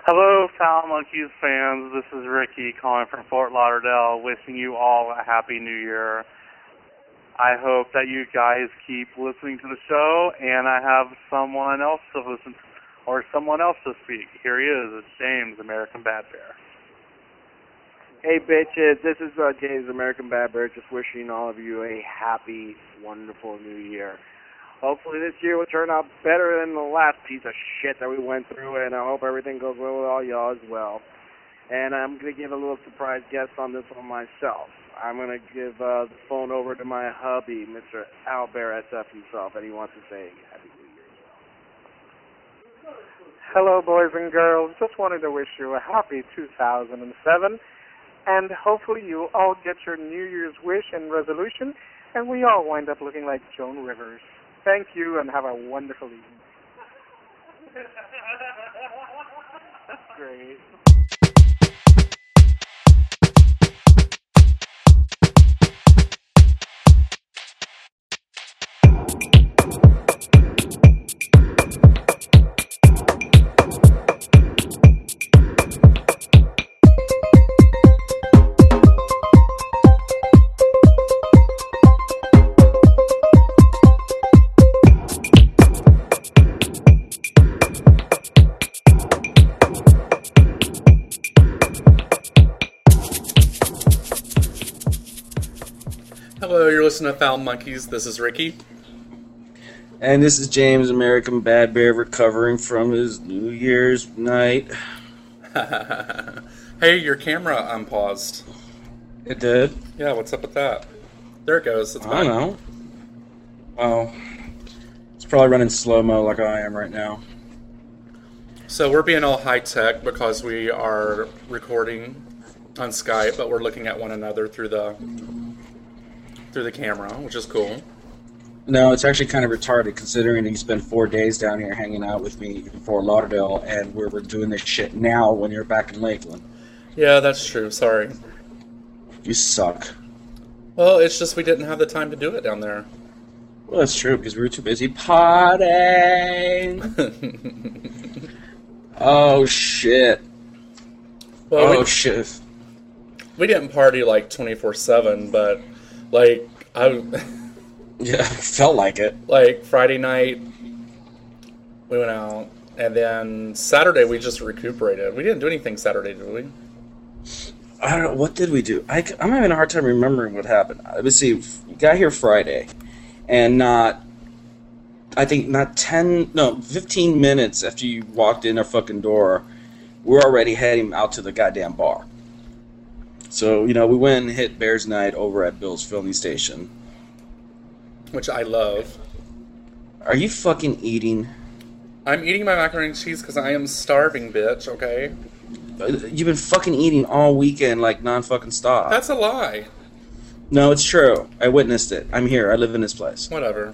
Hello, Foul Monkeys fans. This is Ricky calling from Fort Lauderdale, wishing you all a Happy New Year. I hope that you guys keep listening to the show, and I have someone else to listen to, or someone else to speak. Here he is. It's James, American Bad Bear. Hey, bitches. This is James, American Bad Bear, just wishing all of you a happy, wonderful New Year. Hopefully this year will turn out better than the last piece of shit that we went through, and I hope everything goes well with all y'all as well. And I'm going to give a little surprise guest on this one myself. I'm going to give the phone over to my hubby, Mr. Albert SF himself, and he wants to say Happy New Year as well. Hello, boys and girls. Just wanted to wish you a happy 2007, and hopefully you all get your New Year's wish and resolution, and we all wind up looking like Joan Rivers. Thank you, and have a wonderful evening. Great. Hello, you're listening to Foul Monkeys. This is Ricky. And this is James, American Bad Bear, recovering from his New Year's night. Hey, your camera unpaused. It did? Yeah, what's up with that? There it goes. It's I don't know. Well, it's probably running slow-mo like I am right now. So we're being all high-tech because we are recording on Skype, but we're looking at one another through the camera, which is cool. No, it's actually kind of retarded considering you spent 4 days down here hanging out with me in Fort Lauderdale, and we're doing this shit now when you're back in Lakeland. Yeah, that's true. Sorry. You suck. Well, it's just we didn't have the time to do it down there. Well, that's true, because we were too busy partying. Oh, shit. Well, shit. We didn't party like 24/7, but like Yeah, felt like it. Like Friday night, we went out, and then Saturday we just recuperated. We didn't do anything Saturday, did we? I don't know. What did we do? I'm having a hard time remembering what happened. Let's see. We got here Friday, and 15 minutes after you walked in our fucking door, we're already heading out to the goddamn bar. So, we went and hit Bears Night over at Bill's Filming Station. Which I love. Are you fucking eating? I'm eating my macaroni and cheese because I am starving, bitch, okay? You've been fucking eating all weekend like non-fucking stop. That's a lie. No, it's true. I witnessed it. I'm here. I live in this place. Whatever.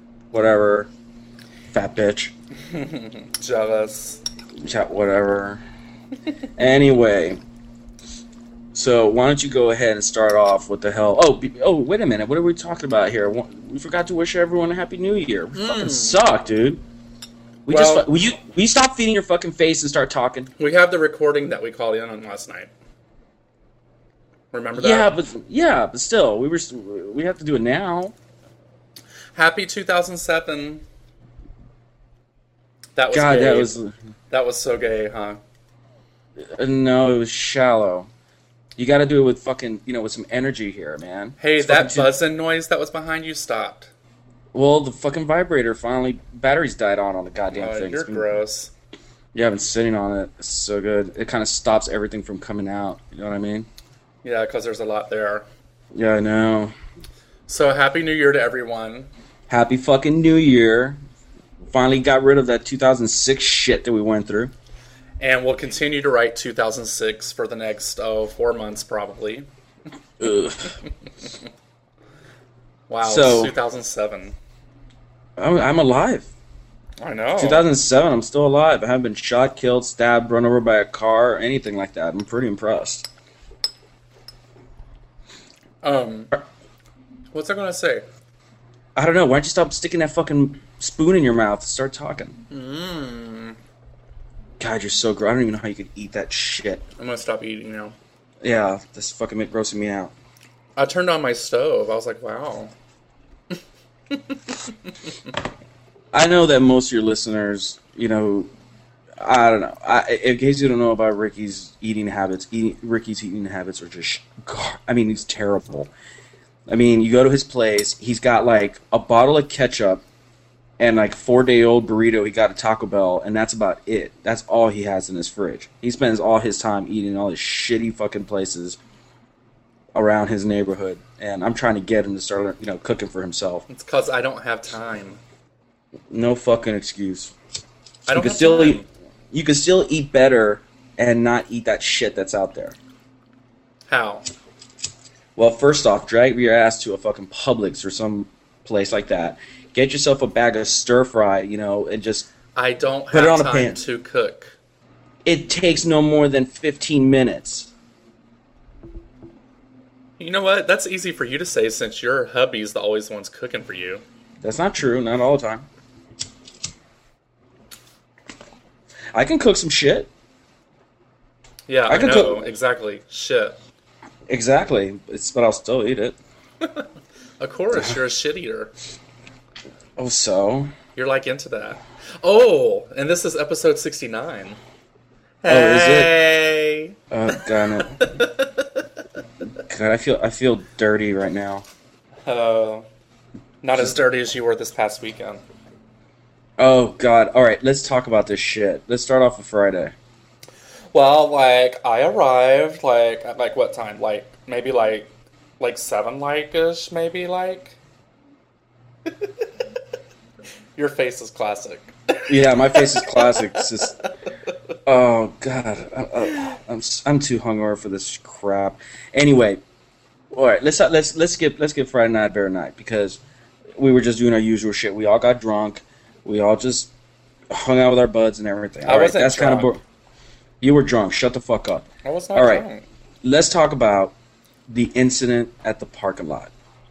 Fat bitch. Jealous. Whatever. Anyway. So, why don't you go ahead and start off with the hell... Oh, wait a minute. What are we talking about here? We forgot to wish everyone a Happy New Year. We fucking suck, dude. Will you stop feeding your fucking face and start talking? We have the recording that we called in on last night. Remember that? Yeah, but still, we have to do it now. Happy 2007. That was God, gay. That was so gay, huh? No, it was shallow. You got to do it with fucking, with some energy here, man. Hey, that buzzing noise that was behind you stopped. Well, the fucking vibrator finally, batteries died on the goddamn thing. You're gross. Yeah, I've been sitting on it. It's so good. It kind of stops everything from coming out. You know what I mean? Yeah, because there's a lot there. Yeah, I know. So, Happy New Year to everyone. Happy fucking New Year. Finally got rid of that 2006 shit that we went through. And we'll continue to write 2006 for the next, 4 months, probably. Ugh. Wow, so, 2007. I'm alive. I know. 2007, I'm still alive. I haven't been shot, killed, stabbed, run over by a car, or anything like that. I'm pretty impressed. What's I going to say? I don't know. Why don't you stop sticking that fucking spoon in your mouth and start talking? God, you're so gross. I don't even know how you could eat that shit. I'm gonna stop eating now. Yeah, this fucking grossing me out. I turned on my stove. I was like, wow. I know that most of your listeners, you know, I don't know. In case you don't know about Ricky's eating habits, Ricky's eating habits are just, God, I mean, he's terrible. I mean, you go to his place, he's got like a bottle of ketchup and like 4-day-old burrito he got at Taco Bell, and that's about it. That's all he has in his fridge. He spends all his time eating all these shitty fucking places around his neighborhood, and I'm trying to get him to start, you know, cooking for himself. It's because I don't have time. No fucking excuse. I don't have still time. eat. You can still eat better and not eat that shit that's out there. How? Well, first off, drag your ass to a fucking Publix or some place like that. Get yourself a bag of stir fry, you know, and just I don't put it have on a time pan. to cook. It takes no more than 15 minutes. You know what? That's easy for you to say since your hubby's the always one's cooking for you. That's not true. Not all the time. I can cook some shit. Yeah, I I can know. cook- Exactly. Shit. Exactly. But I'll still eat it. Of course, you're a shit eater. Oh, so? You're like into that. Oh, and this is episode 69. Oh, is it? Hey! God, I feel dirty right now. Not as dirty as you were this past weekend. Oh, God. All right, let's talk about this shit. Let's start off with Friday. Well, like, I arrived, like, at, like, what time? Like, maybe, like 7, like-ish, maybe, like? Your face is classic. Yeah, my face is classic. It's just, oh God, I'm too hungover for this crap. Anyway, all right, let's get Friday Night Bear Night, because we were just doing our usual shit. We all got drunk. We all just hung out with our buds and everything. I wasn't that's kind of drunk. you were drunk. Shut the fuck up. I was not All right, drunk. let's talk about the incident at the parking lot.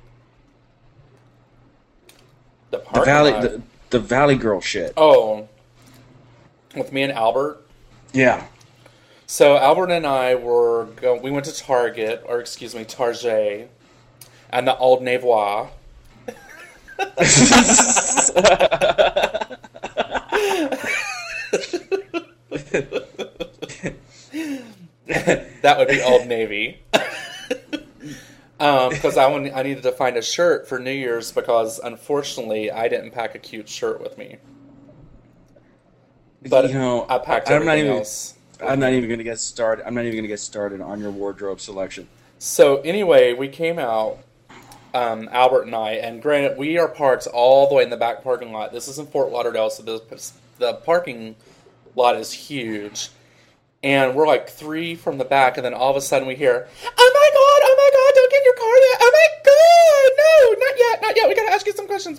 The The parking Valley, lot. the Valley Girl shit. Oh, with me and Albert. Yeah. So Albert and I we went to Target, or excuse me, Target, and the Old Navois. That would be Old Navy. Because I needed to find a shirt for New Year's, because unfortunately I didn't pack a cute shirt with me. But You know, I packed I'm not everything even- else. I'm not even gonna get started. I'm not even gonna get started on your wardrobe selection. So anyway, we came out, Albert and I, and granted, we are parked all the way in the back parking lot. This is in Fort Lauderdale, so the parking lot is huge. And we're like 3 from the back, and then all of a sudden we hear, oh my god, don't get in your car yet, oh my god, no, not yet, we gotta ask you some questions.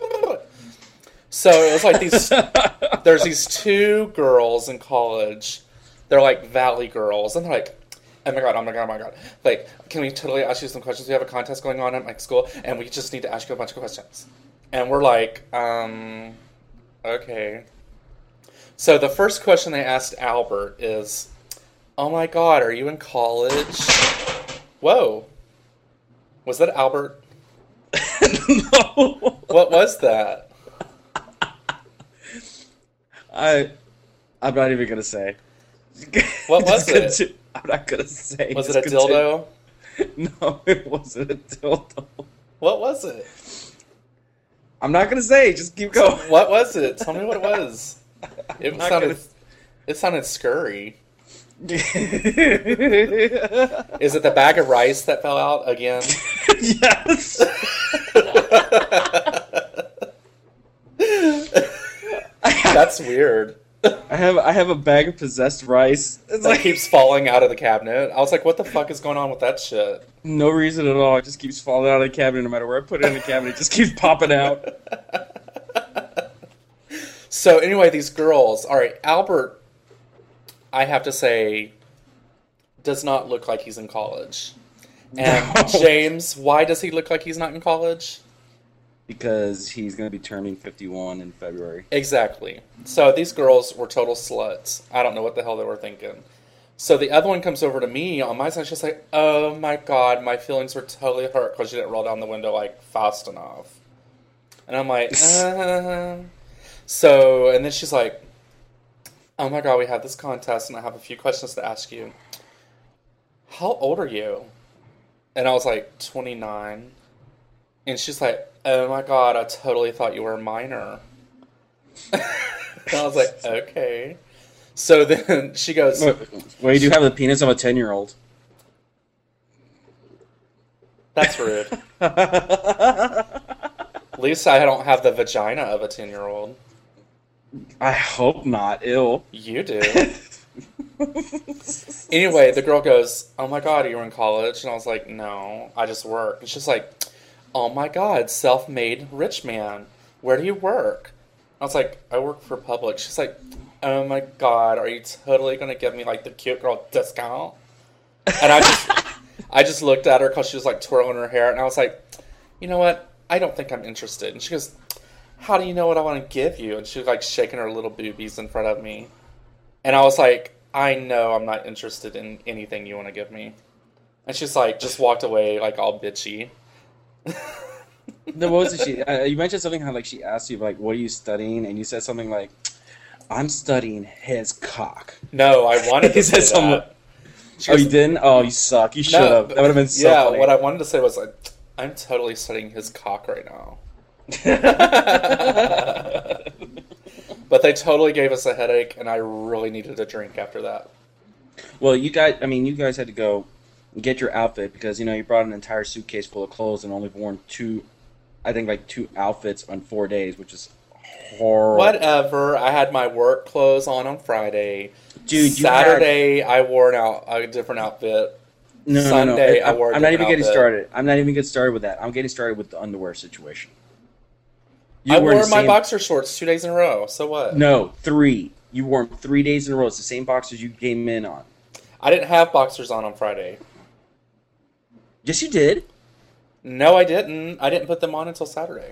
So it was like there's these 2 girls in college, they're like Valley girls, and they're like, oh my god, like, can we totally ask you some questions? We have a contest going on at my school, and we just need to ask you a bunch of questions. And we're like, okay. So the first question they asked Albert is, oh my god, are you in college? Whoa. Was that Albert? No. What was that? I'm not even gonna say. What was it? I'm not gonna say. Was it Just a continue. dildo? No, it wasn't a dildo. What was it? I'm not gonna say. Just keep going. What was it? Tell me what it was. It not sounded. gonna- It sounded scurry. Is it the bag of rice that fell out again? Yes. That's weird. I have a bag of possessed rice. It's That like keeps falling out of the cabinet. I was like, what the fuck is going on with that shit? no reason at all. It just keeps falling out of the cabinet. No matter where I put it in the cabinet, it just keeps popping out. So anyway, these girls. All right, Albert, I have to say, does not look like he's in college. And No. James, why does he look like he's not in college? because he's going to be turning 51 in February. Exactly. So these girls were total sluts. I don't know what the hell they were thinking. So the other one comes over to me on my side. She's like, "Oh my god, my feelings were totally hurt because you didn't roll down the window like fast enough." And I'm like, So, and then she's like, "Oh my god, we have this contest, and I have a few questions to ask you. How old are you?" And I was like, 29. And she's like, "Oh my god, I totally thought you were a minor." And I was like, "Okay." So then she goes, Well, you do have the penis of a 10-year-old. "That's rude." At least I don't have the vagina of a 10-year-old. I hope not. Ew. You do. Anyway, the girl goes, "Oh my god, are you in college?" And I was like, "No, I just work." And she's like, "Oh my god, self-made rich man. Where do you work?" I was like, "I work for Publix." She's like, "Oh my god, are you totally going to give me like the cute girl discount?" And I just looked at her because she was like twirling her hair, and I was like, "You know what? I don't think I'm interested." And she goes, "How do you know what I want to give you?" And she was like shaking her little boobies in front of me. And I was like, "I know I'm not interested in anything you want to give me." And she's like, just walked away like all bitchy. No, what was it? You mentioned something how like she asked you like, "What are you studying?" And you said something like, "I'm studying his cock." No, I wanted to say something. that. Oh, you didn't? Oh, you suck. You should have. That would have been so funny. What I wanted to say was like, "I'm totally studying his cock right now." But they totally gave us a headache, and I really needed a drink after that. Well, you guys had to go get your outfit because, you brought an entire suitcase full of clothes and only worn two outfits on 4 days, which is horrible. Whatever. I had my work clothes on Friday. Dude, Saturday, I wore a different outfit. No. Sunday, I wore a I'm not even different getting outfit. started. I'm not even getting started with that. I'm getting started with the underwear situation. I wore my boxer shorts 2 days in a row. So what? No, 3. You wore them 3 days in a row. It's the same boxers you came in on. I didn't have boxers on Friday. Yes, you did. No, I didn't. I didn't put them on until Saturday.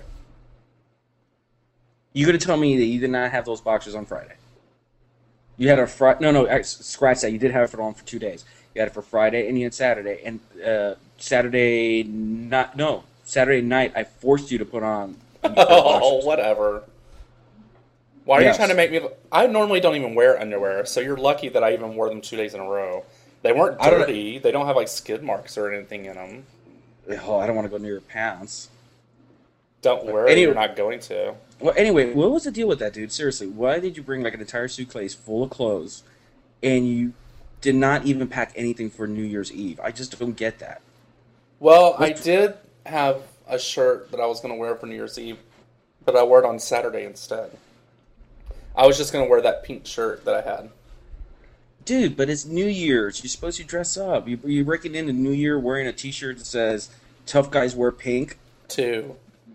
You're going to tell me that you did not have those boxers on Friday? You had scratch that. You did have it on for 2 days. You had it for Friday and you had Saturday. And Saturday night, I forced you to put on. Oh, whatever. Why are you Yes. trying to make me... I normally don't even wear underwear, so you're lucky that I even wore them 2 days in a row. They weren't dirty. They don't have, like, skid marks or anything in them. Oh, I don't want to go near your pants. Don't worry, you're not going to. Well, anyway, what was the deal with that, dude? Seriously, why did you bring, like, an entire suitcase full of clothes, and you did not even pack anything for New Year's Eve? I just don't get that. Well, I did have a shirt that I was going to wear for New Year's Eve, but I wore it on Saturday instead. I was just going to wear that pink shirt that I had. Dude, but it's New Year's. You're supposed to dress up. You're breaking into New Year wearing a T-shirt that says, "Tough guys wear pink." 2.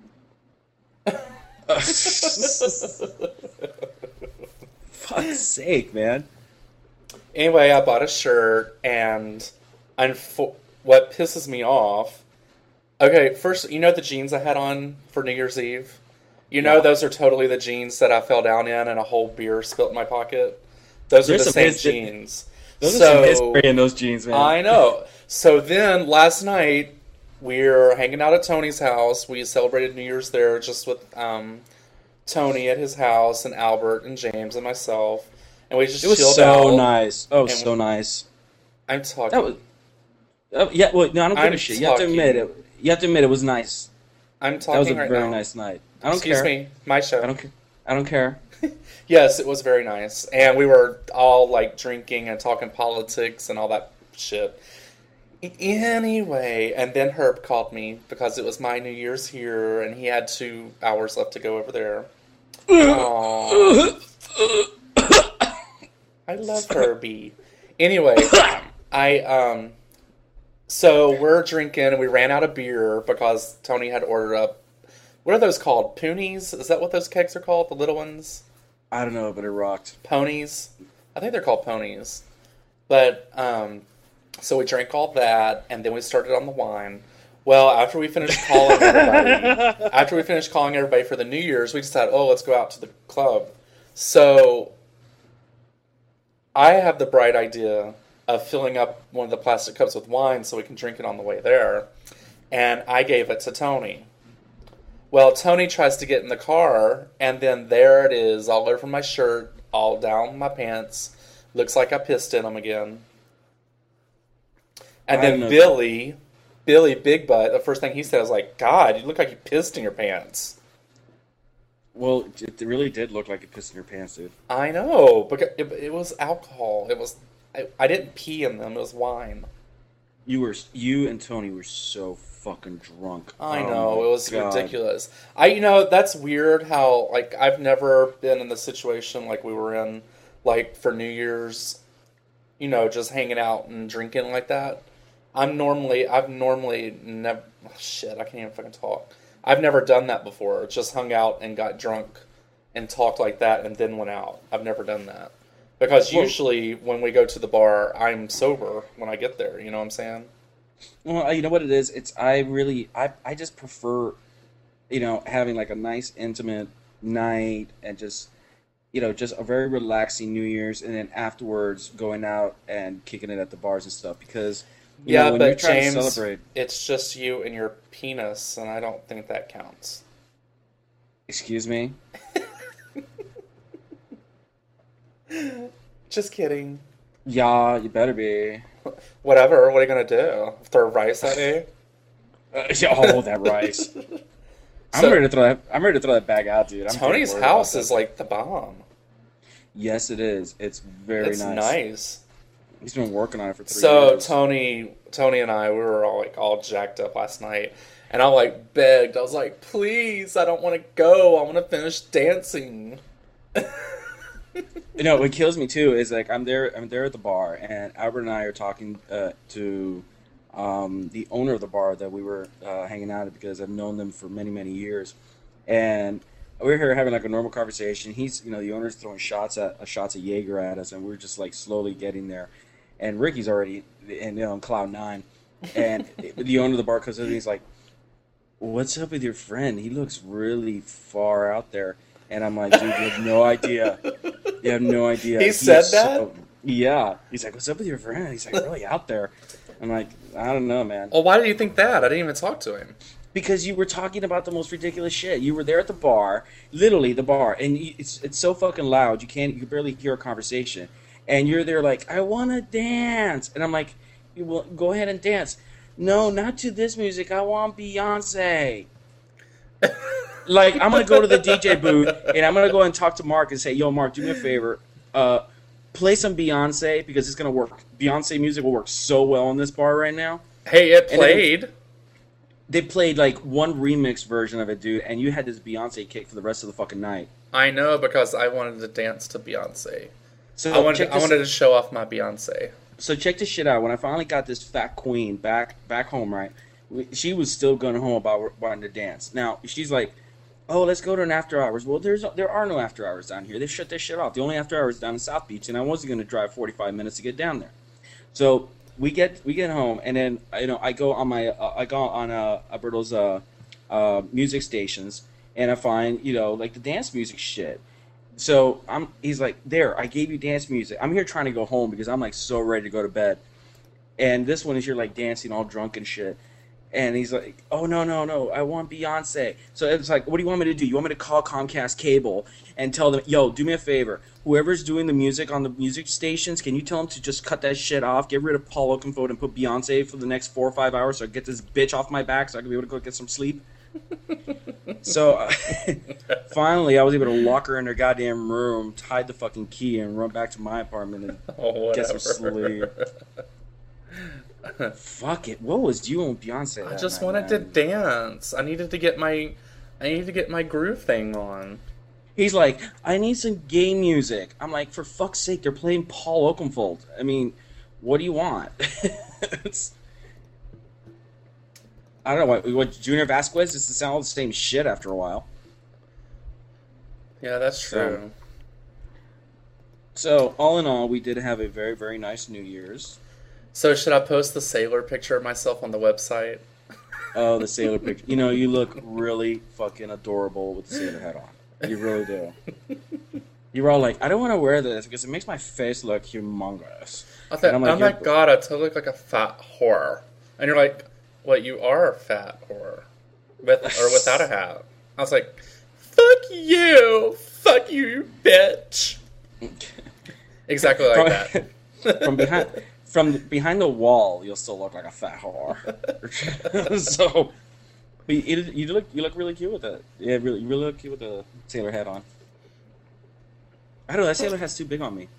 Fuck's sake, man. Anyway, I bought a shirt, and what pisses me off... Okay, first, the jeans I had on for New Year's Eve? Those are totally the jeans that I fell down in and a whole beer spilt in my pocket. Those are the same jeans. Those are some history in those jeans, man. I know. So then, last night, we're hanging out at Tony's house. We celebrated New Year's there just with Tony at his house, and Albert and James and myself. And we just chilled out. It was so nice. Oh, so nice. I'm talking. That was... yeah, well, no, I don't give a shit. You have to admit it was nice. I'm talking That was a right very now. nice night. I don't Excuse care. me, my show. I don't care. Yes, it was very nice. And we were all, like, drinking and talking politics and all that shit. Anyway, and then Herb called me because it was my New Year's here, and he had 2 hours left to go over there. Aww. I love Herbie. Anyway, so we're drinking, and we ran out of beer because Tony had ordered up... What are those called? Poonies? Is that what those kegs are called? The little ones? I don't know, but it rocked. Ponies? I think they're called ponies. But, so we drank all that, and then we started on the wine. Well, after we finished calling everybody for the New Year's, we decided, let's go out to the club. So I have the bright idea of filling up one of the plastic cups with wine so we can drink it on the way there. And I gave it to Tony. Well, Tony tries to get in the car, and then there it is, all over my shirt, all down my pants. Looks like I pissed in them again. And then Billy Big Butt, the first thing he said was like, God, you look like you pissed in your pants. Well, it really did look like you pissed in your pants, dude. I know, because it was alcohol. I didn't pee in them, it was wine. You and Tony were so fucking drunk. I know, it was ridiculous. That's weird how, like, I've never been in the situation like we were in, like, for New Year's, just hanging out and drinking like that. I've normally never, shit, I can't even fucking talk. I've never done that before, just hung out and got drunk and talked like that and then went out. I've never done that. Because usually when we go to the bar, I'm sober when I get there, you know what I'm saying? Well, you know what it is? I just prefer, having like a nice intimate night and just a very relaxing New Year's, and then afterwards going out and kicking it at the bars and stuff. Because when but you're trying James, to celebrate, it's just you and your penis, and I don't think that counts. Excuse me? Just kidding. Yeah, you better be. Whatever. What are you gonna do? Throw rice at me? That rice. I'm ready to throw that bag out, dude. Tony's house is like the bomb. Yes, it is. It's very nice. It's nice. He's been working on it for 3 years. So Tony and I, we were all jacked up last night, and I begged. I was like, please, I don't want to go. I want to finish dancing. What kills me too is like I'm there at the bar, and Albert and I are talking to the owner of the bar that we were hanging out at, because I've known them for many, many years, and we're here having like a normal conversation. He's the owner's throwing shots of Jaeger at us, and we're just like slowly getting there, and Ricky's already on cloud 9, and the owner of the bar comes in and he's like, "What's up with your friend? He looks really far out there." And I'm like, dude, you have no idea. You have no idea. He said that? Yeah. He's like, what's up with your friend? He's like, really out there. I'm like, I don't know, man. Well, why did you think that? I didn't even talk to him. Because you were talking about the most ridiculous shit. You were there at the bar, literally the bar, and it's so fucking loud, you can barely hear a conversation. And you're there like, I want to dance. And I'm like, well, go ahead and dance. No, not to this music. I want Beyonce. Like, I'm going to go to the DJ booth, and I'm going to go and talk to Mark and say, yo, Mark, do me a favor. Play some Beyonce, because it's going to work. Beyonce music will work so well in this bar right now. Hey, it played. They played, like, one remix version of it, dude, and you had this Beyonce kick for the rest of the fucking night. I know, because I wanted to dance to Beyonce. So I wanted to show off my Beyonce. So check this shit out. When I finally got this fat queen back home, right, she was still going home about wanting to dance. Now, she's like, oh, let's go to an after hours. Well, there are no after hours down here. They shut this shit off. The only after hours down in South Beach, and I wasn't going to drive 45 minutes to get down there. So we get home, and then I go on Alberto's music stations, and I find like the dance music shit. So he's like, there, I gave you dance music. I'm here trying to go home because I'm like so ready to go to bed, and this one is you're like dancing all drunk and shit. And he's like, oh, no, I want Beyonce. So it's like, what do you want me to do? You want me to call Comcast Cable and tell them, yo, do me a favor. Whoever's doing the music on the music stations, can you tell them to just cut that shit off, get rid of Paul Oakenfold, and put Beyonce for the next 4 or 5 hours so I can get this bitch off my back so I can be able to go get some sleep? So finally, I was able to lock her in her goddamn room, hide the fucking key, and run back to my apartment and get some sleep. Fuck it. What was you and Beyonce? I just wanted to dance. I needed to get my groove thing on. He's like, I need some gay music. I'm like, for fuck's sake, they're playing Paul Oakenfold. I mean, what do you want? I don't know what Junior Vasquez is to sound all the same shit after a while. Yeah, that's true. So all in all, we did have a very, very nice New Year's. So should I post the sailor picture of myself on the website? Oh, the sailor picture. You know, you look really fucking adorable with the sailor hat on. You really do. You were all like, I don't want to wear this because it makes my face look humongous. I thought, like, oh my god, I totally look like a fat whore. And you're like, well, you are a fat whore. With or without a hat. I was like, fuck you, you bitch. Exactly like that. From behind the wall, you'll still look like a fat whore. So, but you look really cute with it. Yeah, you really look cute with the sailor hat on. I don't know, that sailor hat's too big on me.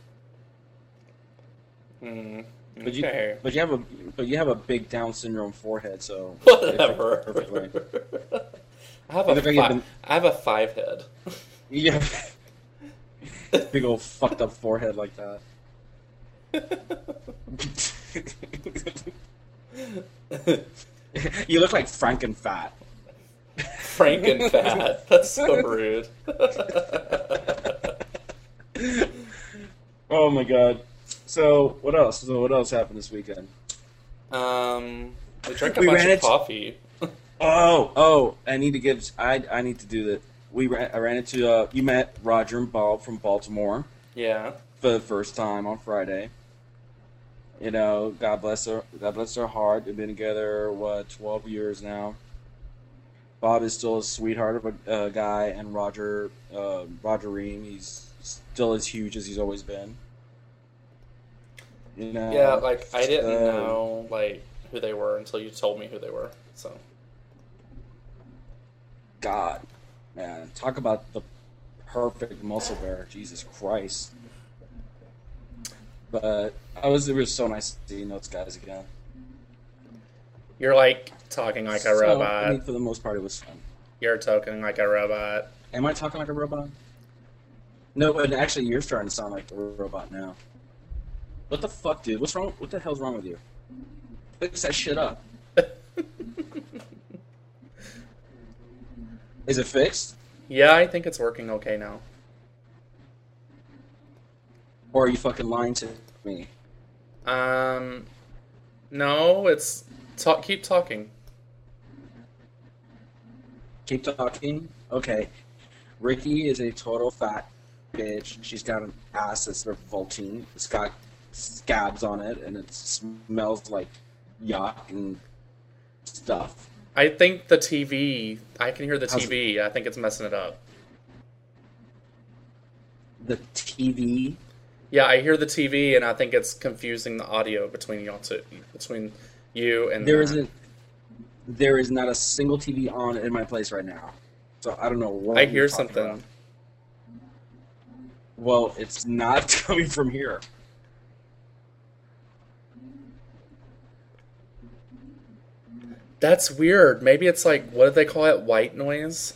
Okay. But you have a big Down syndrome forehead, so whatever. Perfectly. I have a 5 head. Yeah. Big old fucked up forehead like that. You look like Frankenfat. Frankenfat. That's so rude. Oh my god. So what else? What else happened this weekend? We drank a bunch of coffee. Oh! I need to do that. I ran into you met Roger and Bob from Baltimore. Yeah. For the first time on Friday. You know, God bless their heart. They've been together 12 years now. Bob is still a sweetheart of a guy, and Roger Ream, he's still as huge as he's always been. You know. Yeah, like I didn't know like who they were until you told me who they were. So. God, man, talk about the perfect muscle bear, Jesus Christ. But it was so nice to see those guys again. You're like talking like a robot. I mean, for the most part, it was fun. You're talking like a robot. Am I talking like a robot? No, but actually, you're starting to sound like a robot now. What the fuck, dude? What's wrong? What the hell's wrong with you? Fix that shit up. Is it fixed? Yeah, I think it's working okay now. Or are you fucking lying to me? No, it's... keep talking. Keep talking? Okay. Ricky is a total fat bitch. She's got an ass that's revolting. It's got scabs on it, and it smells like yuck and stuff. I think the TV... I can hear the TV. I think it's messing it up. The TV? Yeah, I hear the TV, and I think it's confusing the audio between y'all two. Between you and... There is not a single TV on in my place right now. So I don't know what I hear something. About. Well, it's not coming from here. That's weird. Maybe it's like, what do they call it? White noise?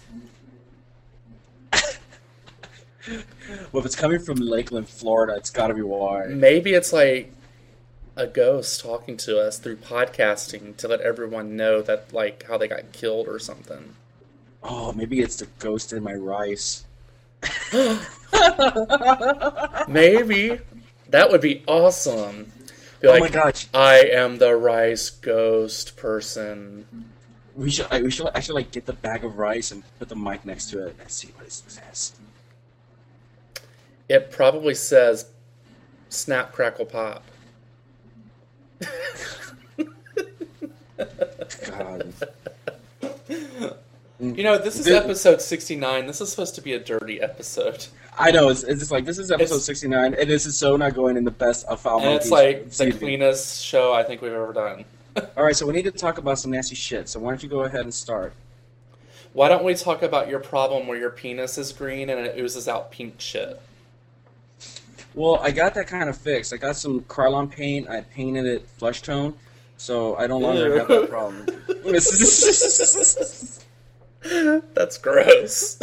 Well, if it's coming from Lakeland, Florida, it's got to be why. Maybe it's like a ghost talking to us through podcasting to let everyone know that, like, how they got killed or something. Oh, maybe it's the ghost in my rice. Maybe. That would be awesome. Be like, my gosh. I am the rice ghost person. We should actually like get the bag of rice and put the mic next to it and see what it says. It probably says snap, crackle, pop. God. You know, this is episode 69. This is supposed to be a dirty episode. I know, it's just like, this is episode 69, and this is so not going in the best of Foul Monkeys. And it's like the cleanest show I think we've ever done. Alright, so we need to talk about some nasty shit, so why don't you go ahead and start? Why don't we talk about your problem where your penis is green and it oozes out pink shit? Well, I got that kind of fixed. I got some Krylon paint, I painted it flesh tone, so I no longer have that problem. That's gross.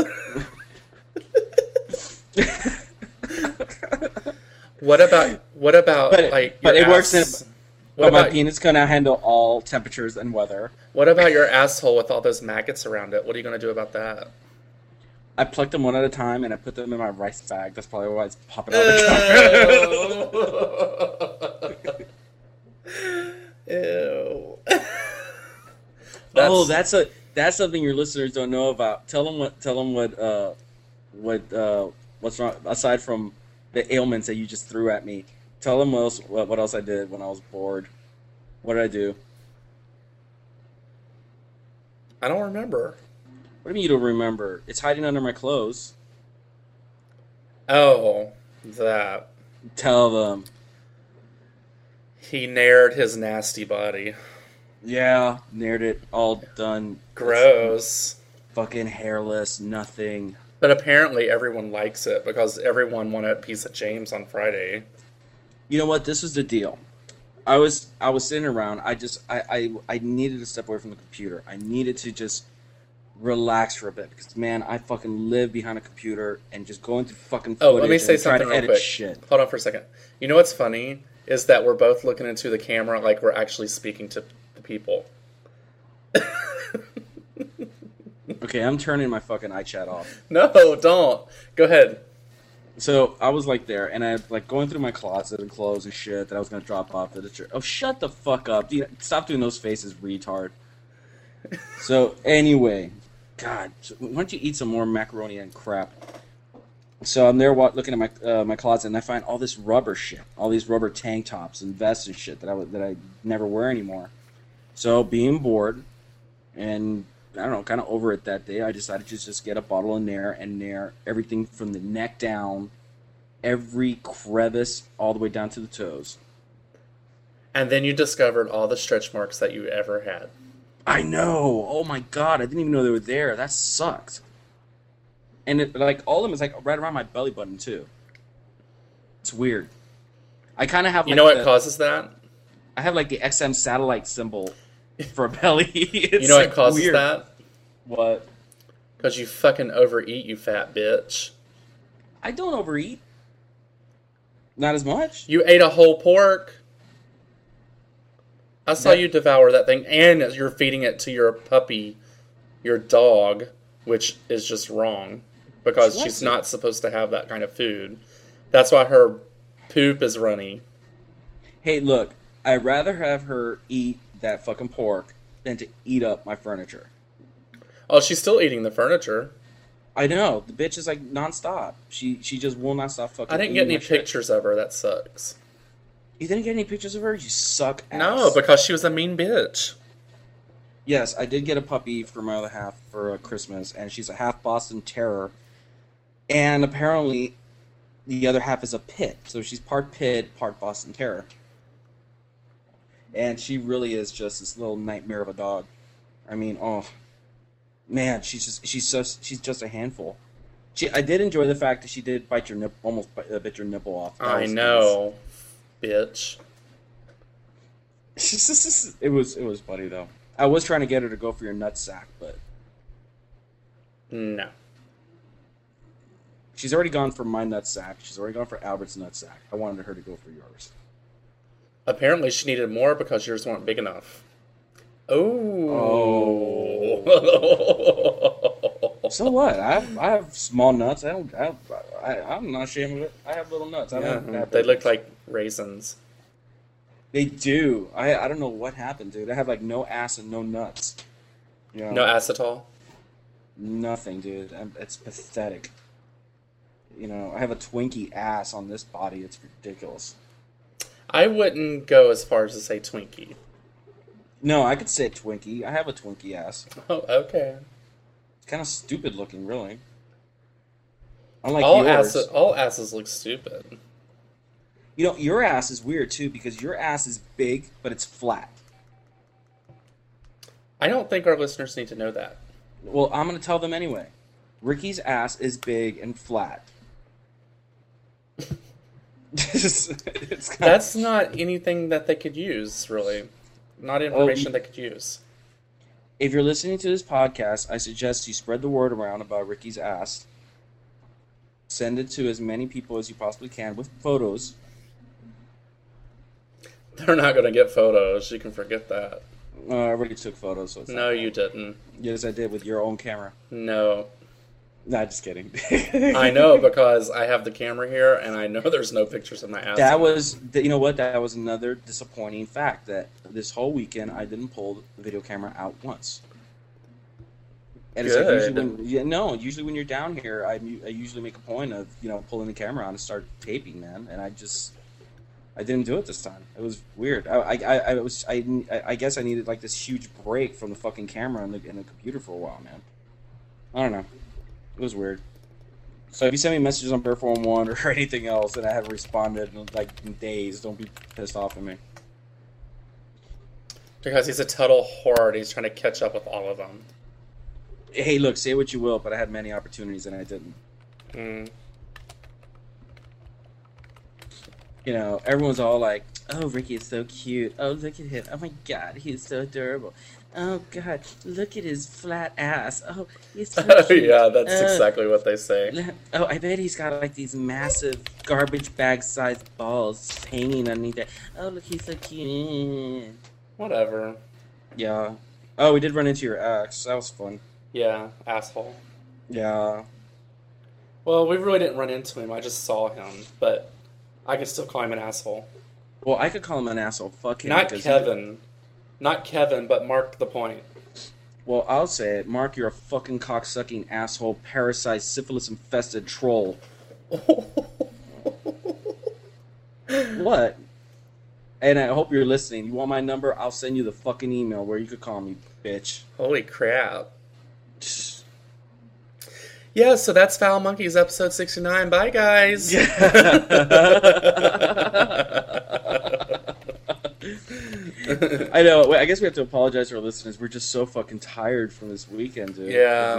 What about like but your it works ass? but my penis can now handle all temperatures and weather. What about your asshole with all those maggots around it? What are you going to do about that? I plucked them one at a time and I put them in my rice bag. That's probably why it's popping out of the Ew. Oh Oh, that's something your listeners don't know about. Tell them what's wrong aside from the ailments that you just threw at me. Tell them what else I did when I was bored. What did I do? I don't remember. What do you mean you don't remember? It's hiding under my clothes. Oh, that. Tell them. He nared his nasty body. Yeah, nared it. All done. Gross. It's fucking hairless, nothing. But apparently everyone likes it because everyone wanted a piece of James on Friday. You know what? This was the deal. I was sitting around. I needed to step away from the computer. I needed to just relax for a bit because, man, I fucking live behind a computer and just going through fucking footage. Oh, let me say something real quick. Shit. Hold on for a second. You know what's funny is that we're both looking into the camera like we're actually speaking to the people. Okay, I'm turning my fucking iChat off. No, don't. Go ahead. So I was like there, and I like going through my closet and clothes and shit that I was gonna drop off to the church. Oh, shut the fuck up! Dude, stop doing those faces, retard. So anyway, God, why don't you eat some more macaroni and crap? So I'm there looking at my closet, and I find all this rubber shit, all these rubber tank tops and vests and shit that I never wear anymore. So being bored, and I don't know, kind of over it that day, I decided to just get a bottle of Nair and Nair everything from the neck down, every crevice, all the way down to the toes. And then you discovered all the stretch marks that you ever had. I know. Oh my god, I didn't even know they were there. That sucked. And it, like all of them is like right around my belly button too. It's weird. I kind of have. You know what causes that? I have like the XM satellite symbol for a belly. You know what causes weird. that? What? Because you fucking overeat, you fat bitch. I don't overeat. Not as much. You ate a whole pork. I saw you devour that thing, and you're feeding it to your puppy, your dog, which is just wrong because she's not supposed to have that kind of food. That's why her poop is runny. Hey, look, I'd rather have her eat that fucking pork than to eat up my furniture. Oh, she's still eating the furniture. I know. The bitch is like nonstop. She just will not stop fucking. I didn't get any pictures of her. That sucks. You didn't get any pictures of her? You suck ass. No, because she was a mean bitch. Yes, I did get a puppy for my other half for Christmas, and she's a half Boston Terrier. And apparently, the other half is a pit. So she's part pit, part Boston Terrier. And she really is just this little nightmare of a dog. I mean, oh man, she's just a handful. I did enjoy the fact that she did bite your nipple, almost bit your nipple off. I know, bitch. It was funny though. I was trying to get her to go for your nutsack, but no. She's already gone for my nutsack. She's already gone for Albert's nutsack. I wanted her to go for yours. Apparently, she needed more because yours weren't big enough. Oh. So what? I have small nuts. I'm not ashamed of it. I have little nuts. They look like raisins. They do. I don't know what happened, dude. I have like no ass and no nuts. You know? No acetol? Nothing, dude. It's pathetic. You know, I have a Twinkie ass on this body. It's ridiculous. I wouldn't go as far as to say Twinkie. No, I could say Twinkie. I have a Twinkie ass. Oh, okay. It's kind of stupid looking, really. Unlike yours. All asses look stupid. You know, your ass is weird, too, because your ass is big, but it's flat. I don't think our listeners need to know that. Well, I'm going to tell them anyway. Ricky's ass is big and flat. That's not anything that they could use, really. Not information they could use. If you're listening to this podcast, I suggest you spread the word around about Ricky's ass. Send it to as many people as you possibly can with photos. They're not going to get photos. You can forget that. I already took photos. So no, you didn't. Yes, I did with your own camera. No. Nah, just kidding. I know because I have the camera here and I know there's no pictures of my ass. You know what? That was another disappointing fact that this whole weekend I didn't pull the video camera out once. And it's like Good. usually when you're down here, I usually make a point of pulling the camera on and start taping, man. And I didn't do it this time. It was weird. I guess I needed like this huge break from the fucking camera and the computer for a while, man. I don't know. It was weird. So if you send me messages on Bear 411 or anything else and I haven't responded in days, don't be pissed off at me. Because he's a total whore and he's trying to catch up with all of them. Hey, look, say what you will, but I had many opportunities and I didn't. Everyone's all like, "Oh, Ricky is so cute. Oh, look at him. Oh my God, he's so adorable. Oh God, look at his flat ass. Oh, he's so cute. Yeah, that's exactly what they say. Oh, I bet he's got like these massive garbage bag-sized balls hanging underneath it. Oh, look, he's so cute." Whatever. Yeah. Oh, we did run into your ex. That was fun. Yeah, asshole. Yeah. Well, we really didn't run into him. I just saw him, but I could still call him an asshole. Well, I could call him an asshole. Fuck him. Not Kevin. Not Kevin, but Mark the point. Well, I'll say it. Mark, you're a fucking cocksucking asshole, parasite, syphilis-infested troll. What? And I hope you're listening. You want my number? I'll send you the fucking email where you could call me, bitch. Holy crap. Yeah, so that's Foul Monkeys, episode 69. Bye, guys. I know. I guess we have to apologize to our listeners. We're just so fucking tired from this weekend, dude. Yeah,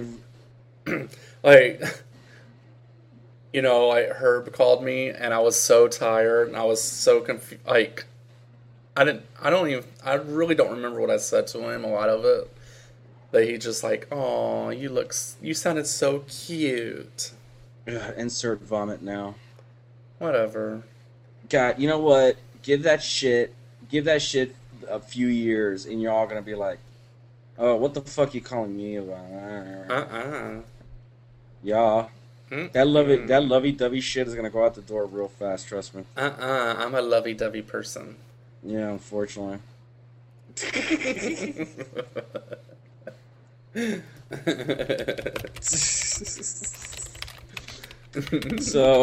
Herb called me, and I was so tired, and I was so confused. Like, I really don't remember what I said to him, a lot of it. But he just like, "Oh, you sounded so cute." Insert vomit now. Whatever. God, you know what? Give that shit a few years, and you're all gonna be like, "Oh, what the fuck you calling me about?" Yeah. That lovey-dovey shit is gonna go out the door real fast. Trust me. I'm a lovey-dovey person. Yeah, unfortunately. So,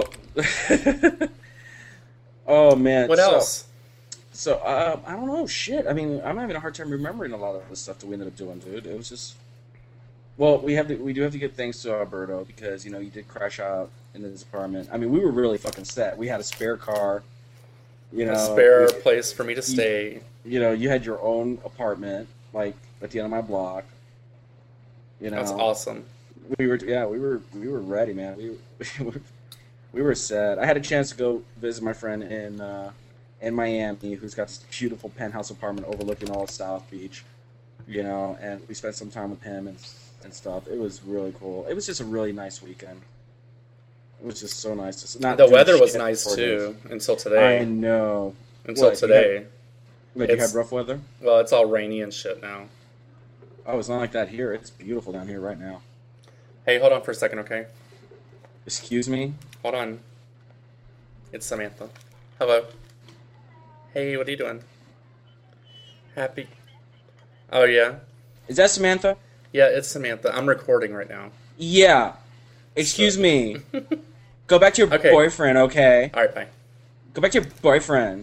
oh man. What else? So, I don't know. Shit. I mean, I'm having a hard time remembering a lot of the stuff that we ended up doing, dude. It was just. Well, we do have to give thanks to Alberto because you did crash out in his apartment. I mean, we were really fucking set. We had a spare car. A spare place for me to stay. You had your own apartment, like at the end of my block. That's awesome. We were ready, man. We were set. I had a chance to go visit my friend in Miami, who's got this beautiful penthouse apartment overlooking all of South Beach. And we spent some time with him and stuff. It was really cool. It was just a really nice weekend. It was just so nice to not. The weather was nice too until today. I know. Until today. You had rough weather? Well, it's all rainy and shit now. Oh, it's not like that here. It's beautiful down here right now. Hey, hold on for a second, okay? Excuse me? Hold on. It's Samantha. Hello. Hey, what are you doing? Happy? Oh, yeah? Is that Samantha? Yeah, it's Samantha. I'm recording right now. Yeah. Excuse me. Go back to your boyfriend, okay? Alright, bye. Go back to your boyfriend.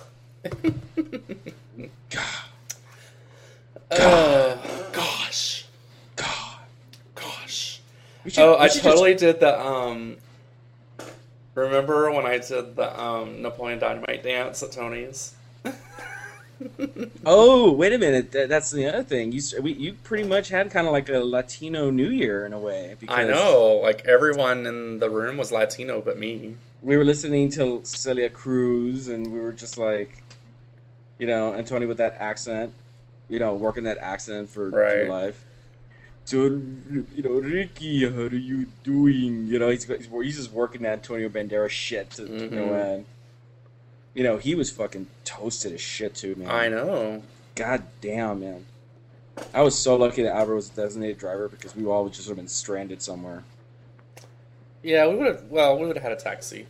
Gosh. I totally did the, remember when I did the, Napoleon Dynamite dance at Tony's? Oh, wait a minute. That's the other thing. You pretty much had kind of like a Latino New Year in a way. Because I know. Like, everyone in the room was Latino but me. We were listening to Celia Cruz, and we were just like, and Tony with that accent, working that accent for dear life. So, Ricky, how are you doing? He's just working that Antonio Banderas shit to no end. He was fucking toasted as shit too, man. I know. God damn, man. I was so lucky that Albert was a designated driver because we all would just have been stranded somewhere. Yeah, we would have had a taxi.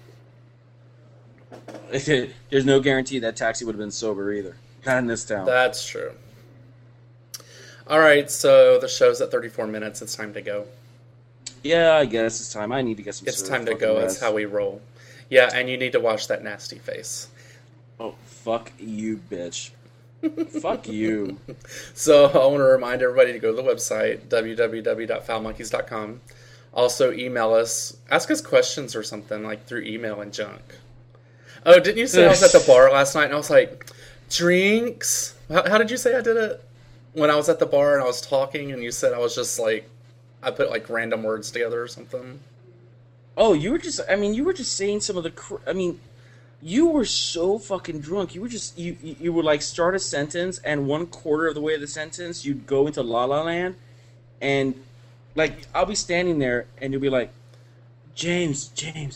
There's no guarantee that taxi would have been sober either. Not in this town. That's true. All right, so the show's at 34 minutes. It's time to go. Yeah, I guess it's time. I need to get some. It's time to go. That's how we roll. Yeah, and you need to wash that nasty face. Oh, fuck you, bitch. Fuck you. So I want to remind everybody to go to the website, www.foulmonkeys.com. Also, email us. Ask us questions or something, like through email and junk. Oh, didn't you say I was at the bar last night and I was like, drinks? How did you say I did it? When I was at the bar and I was talking and you said I was just like, I put like random words together or something. Oh, you were just saying some of the, you were so fucking drunk. You were just, you would like start a sentence and 1/4 of the way of the sentence, you'd go into La La Land and like, I'll be standing there and you'll be like, James,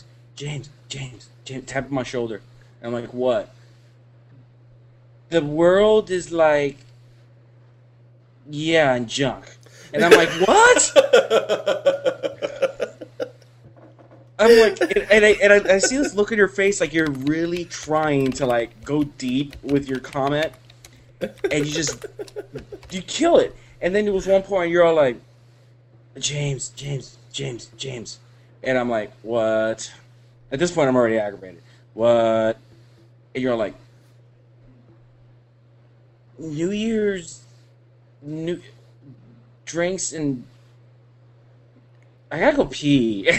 tapping my shoulder. And I'm like, what? The world is like, yeah, and junk. And I'm like, what? I'm like, and I see this look in your face like you're really trying to like go deep with your comment, and you kill it. And then there was one point you're all like, James, and I'm like, what? At this point I'm already aggravated. What? And you're all like, New Year's, drinks and I gotta go pee.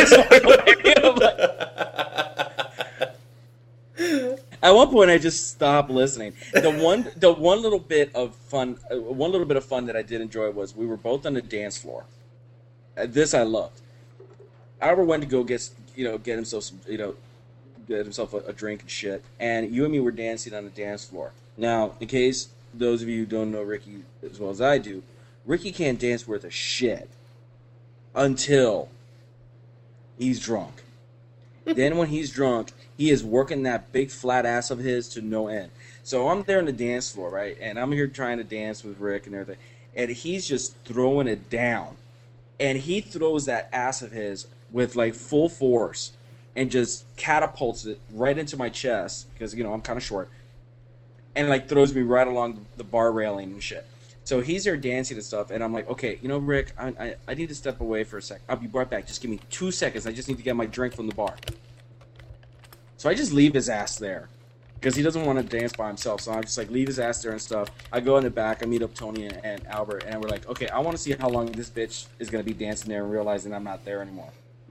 At one point, I just stopped listening. The one little bit of fun that I did enjoy was we were both on the dance floor. This I loved. Albert went to go get himself a drink and shit, and you and me were dancing on the dance floor. Now, in case those of you who don't know Ricky as well as I do, Ricky can't dance worth a shit until he's drunk. Then when he's drunk, he is working that big flat ass of his to no end. So I'm there on the dance floor, right? And I'm here trying to dance with Rick and everything. And he's just throwing it down. And he throws that ass of his with like full force and just catapults it right into my chest because, I'm kind of short. And like throws me right along the bar railing and shit. So he's there dancing and stuff, and I'm like, okay, Rick, I need to step away for a sec. I'll be right back. Just give me 2 seconds. I just need to get my drink from the bar. So I just leave his ass there because he doesn't want to dance by himself. So I just like leave his ass there and stuff. I go in the back. I meet up Tony and Albert, and we're like, okay, I want to see how long this bitch is gonna be dancing there and realizing I'm not there anymore.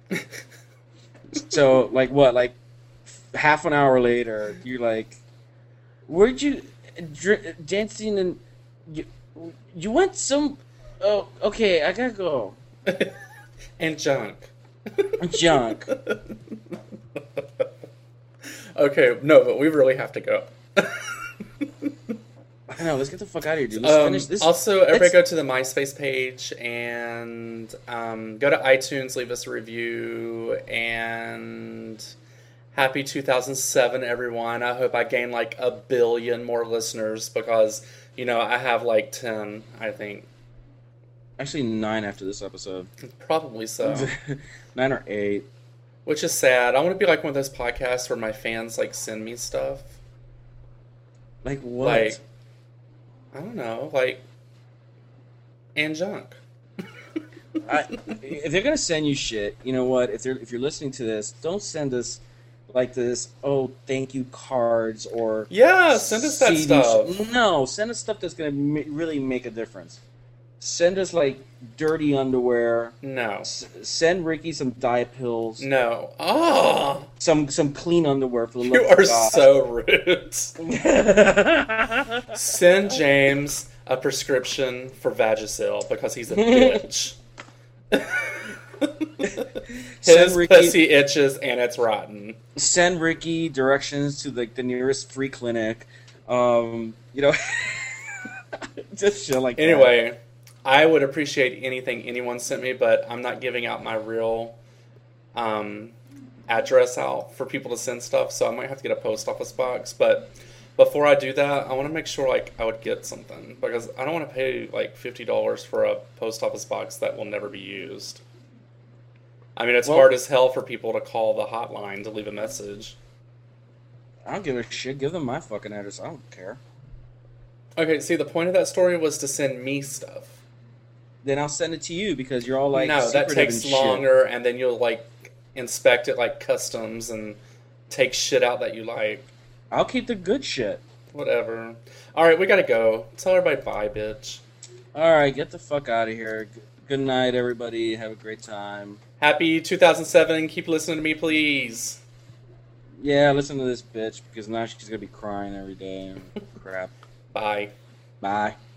So like half an hour later, you're like, where'd you dancing and you went some? Oh, okay, I gotta go. And junk. Junk. Okay, no, but we really have to go. I know, let's get the fuck out of here, dude. Let's finish this. Also, everybody go to the MySpace page and go to iTunes, leave us a review, and happy 2007, everyone. I hope I gain like 1 billion more listeners because, I have like 10, I think. Actually, 9 after this episode. Probably so. 9 or 8. Which is sad. I want to be like one of those podcasts where my fans like send me stuff. Like what? Like, I don't know, and junk. If they're gonna send you shit, you know what? If you're listening to this, don't send us like this. Oh, thank you cards or send us that stuff. No, send us stuff that's gonna really make a difference. Send us like dirty underwear. No. Send Ricky some diet pills. No. Oh. Some clean underwear for the You are so rude. Send James a prescription for Vagisil because he's a bitch. His pussy itches and it's rotten. Send Ricky directions to the nearest free clinic. Just shit like that. Anyway, I would appreciate anything anyone sent me, but I'm not giving out my real address out for people to send stuff, so I might have to get a post office box. But before I do that, I want to make sure I would get something because I don't want to pay $50 for a post office box that will never be used. I mean, it's hard as hell for people to call the hotline to leave a message. I don't give a shit. Give them my fucking address. I don't care. Okay, see, the point of that story was to send me stuff. Then I'll send it to you because you're all like no, that secretive takes and shit. longer, and then you'll like inspect it like customs and take shit out that you like. I'll keep the good shit. Whatever. All right, we gotta go. Tell everybody bye, bitch. All right, get the fuck out of here. Good night, everybody. Have a great time. Happy 2007. Keep listening to me, please. Yeah, listen to this bitch because now she's gonna be crying every day. Crap. Bye. Bye.